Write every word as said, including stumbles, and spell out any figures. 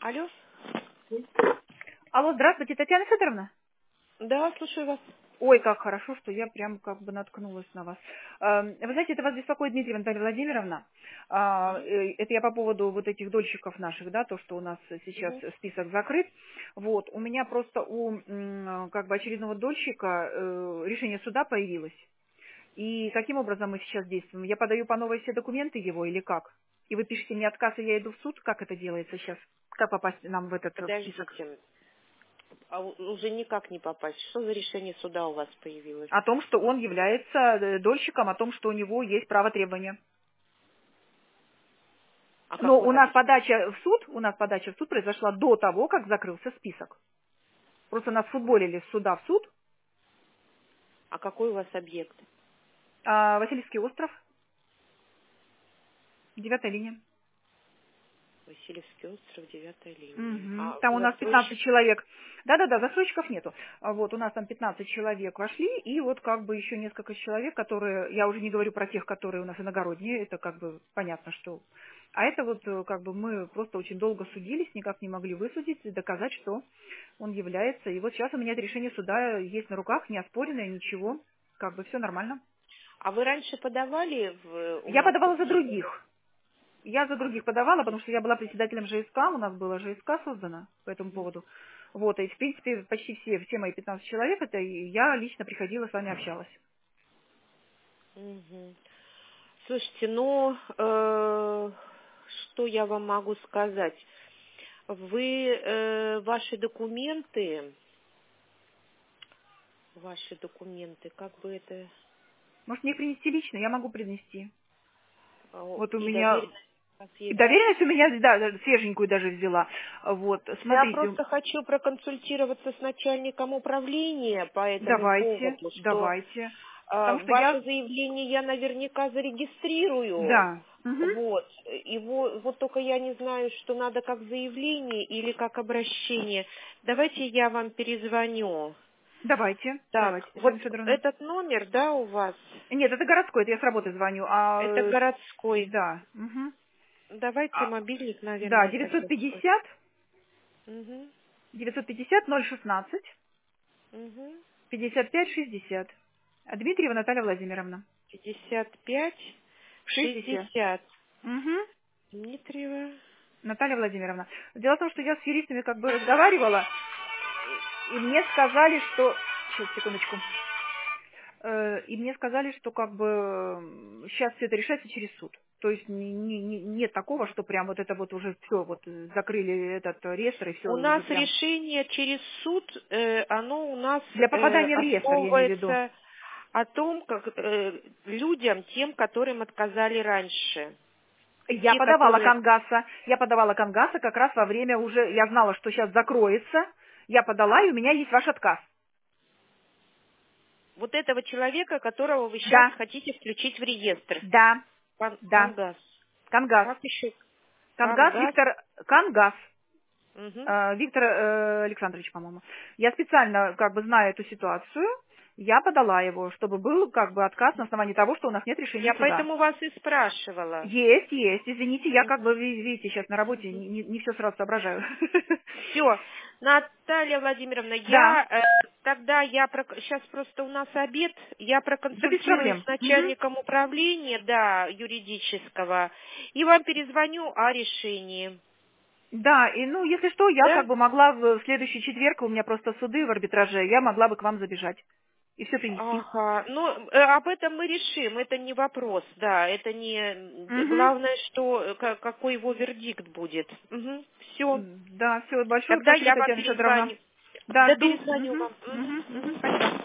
Алло? Алло, здравствуйте, Татьяна Федоровна. Да, слушаю вас. Ой, как хорошо, что я прям как бы наткнулась на вас. Э, Вы знаете, это вас беспокоит Дмитриева Наталья Владимировна. А, э, Это я по поводу вот этих дольщиков наших, да, то, что у нас сейчас Мгм. список закрыт. Вот, у меня просто у м, как бы очередного дольщика э, решение суда появилось. И каким образом мы сейчас действуем? Я подаю по новой все документы его или как? И вы пишете мне отказ, и я иду в суд? Как это делается сейчас? Как попасть нам в этот э, список? Подождите. А у- уже никак не попасть. Что за решение суда у вас появилось? О том, что он является э, дольщиком, о том, что у него есть право требования. А Но какой у нас объект? подача в суд, у нас подача в суд произошла до того, как закрылся список. Просто нас футболили с суда в суд. А какой у вас объект? А, Васильевский остров, девятая линия. Васильевский остров, девятая линия. Мгм. А Там у нас пятнадцать застройщик? человек. Да-да-да, застройщиков нету. А Вот у нас там пятнадцать человек вошли, и вот как бы еще несколько человек, которые, я уже не говорю про тех, которые у нас иногородние, это как бы понятно, что... А это вот э, как бы мы просто очень долго судились, никак не могли высудить и доказать, что он является. И вот сейчас у меня это решение суда есть на руках, не оспоренное, ничего, как бы все нормально. А вы раньше подавали в, у Я нас подавала за какие-то? других. Я за других подавала, потому что я была председателем ЖСК, у нас было ЖСК создано по этому поводу. Вот, и в принципе почти все, все мои пятнадцать человек, это и я лично приходила, с вами общалась. Мгм. Слушайте, ну, э, что я вам могу сказать? Вы, э, ваши документы, ваши документы, как бы это, Может, мне их принести лично? Я могу принести. э, Вот у и меня... доверенность у вас И есть? доверенность у меня, да, да, свеженькую даже взяла. Вот, Я смотрите, просто хочу проконсультироваться с начальником управления по этому давайте, поводу, что давайте. э, Потому что ваше я... заявление я наверняка зарегистрирую. Да. Мгм. Вот. Его, вот только я не знаю, что надо как заявление или как обращение. Давайте я вам перезвоню. Давайте, Так, давайте, вот Татьяна Федоровна. этот номер, да, у вас? Нет, это городской, это я с работы звоню. А, Это э, городской. да. Мгм. Давайте А, мобильник, да, наверное, девятьсот тогда. пятьдесят Угу, девятьсот пятьдесят ноль шестнадцать угу. пятьдесят пять шестьдесят. А Дмитриева Наталья Владимировна. пятьдесят пять шестьдесят. шестьдесят. Угу. Дмитриева. Наталья Владимировна. Дело в том, что я с юристами как бы разговаривала, и мне сказали, что... Сейчас, секундочку. Э, И мне сказали, что как бы сейчас все это решается через суд. То есть не- не- не- нет такого, что прям вот это вот уже все, вот э, закрыли этот э, реестр и все У уже нас прям... решение через суд, э, оно у нас Для э, попадания в реестр, я имею в виду. основывается о том, как э, людям, тем, которым отказали раньше. Я Те, подавала которые... Кангаса. Я подавала Кангаса как раз во время уже, я знала, что сейчас закроется. Я подала, и у меня есть ваш отказ. Вот этого человека, которого вы сейчас Да, хотите включить в реестр. да, Кан- да. Кангас. Кангас. Как еще? Кангас Кангас. Виктор, Кангас. Мгм. э, Виктор э, Александрович, по-моему. Я специально, как бы, зная эту ситуацию, я подала его, чтобы был, как бы, отказ на основании того, что у нас нет решения Я суда. поэтому вас и спрашивала. Есть, есть. Извините, я, как бы, ви- видите, сейчас на работе не, не все сразу соображаю. Все, Наталья Владимировна, Да, я э, тогда я сейчас просто у нас обед, я да без проконсультируюсь проблем. с Мгм. начальником управления, да, юридического, и вам перезвоню о решении. Да, и ну, если что, я как Да? бы могла в в следующий четверг, у меня просто суды в арбитраже, я могла бы к вам забежать и все принести. Ага, ну э, об этом мы решим, это не вопрос, да, это не Угу. главное, что э, ка- какой его вердикт будет. Все, Да, все, большое тогда спасибо, я вам Татьяна Федоровна. перезвоню. Да, Да жду. перезвоню Угу. вам. Угу. Мгм, Угу. мгм. Спасибо.